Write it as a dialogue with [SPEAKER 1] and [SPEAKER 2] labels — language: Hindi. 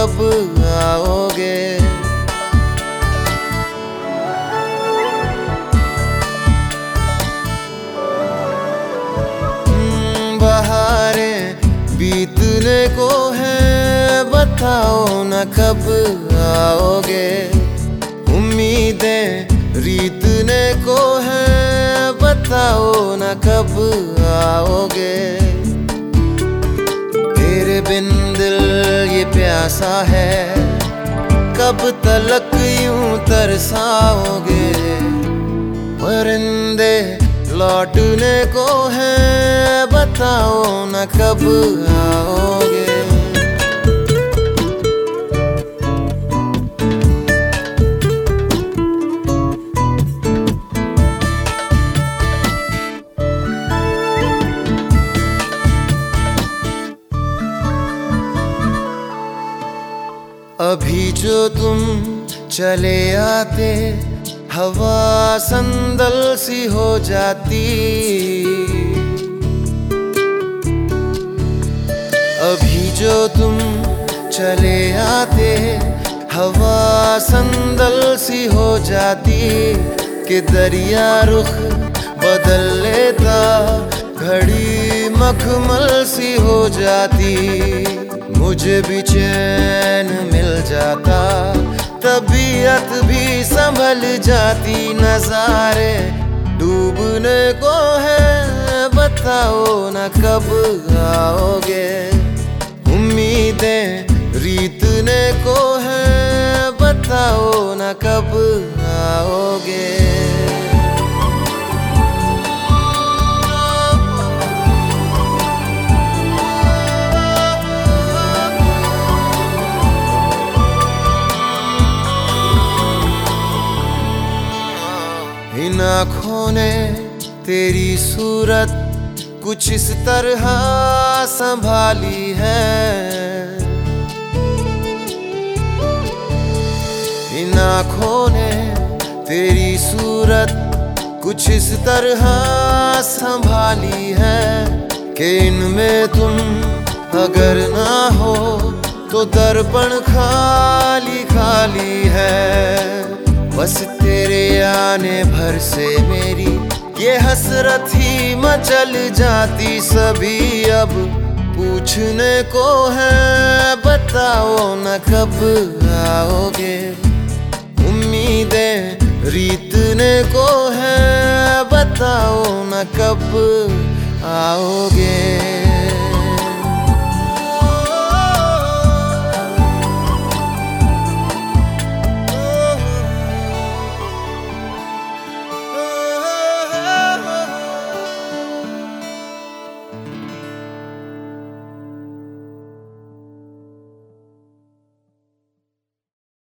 [SPEAKER 1] कब आओगे। बहारें बीतने को है, बताओ न कब आओगे। उम्मीदें रीतने को है, बताओ न कब आओगे। तेरे बिन दिल ये प्यासा है, कब तलक यूं तरसाओगे। परिंदे लौटने को है, बताओ न कब आओगे। अभी जो तुम चले आते, हवा संदल सी हो जाती। अभी जो तुम चले आते, हवा संदल सी हो जाती। कि दरिया रुख बदल लेता, घड़ी मखमल सी हो जाती। मुझे भी चैन मिल जाता, तबीयत भी संभल जाती। नजारे डूबने को है, बताओ न कब आओगे। उम्मीदें रीतने को है, बताओ न कब आओगे। इन आँखों ने तेरी सूरत कुछ इस तरह संभाली है। इन आँखों ने तेरी सूरत कुछ इस तरह संभाली है। कि इनमें तुम अगर ना हो, तो दर्पण खाली खाली है। बस तेरे आने भर से मेरी ये हसरत ही मचल जाती। सभी अब पूछने को है, बताओ न कब आओगे। उम्मीदें रीतने को है, बताओ न कब आओगे।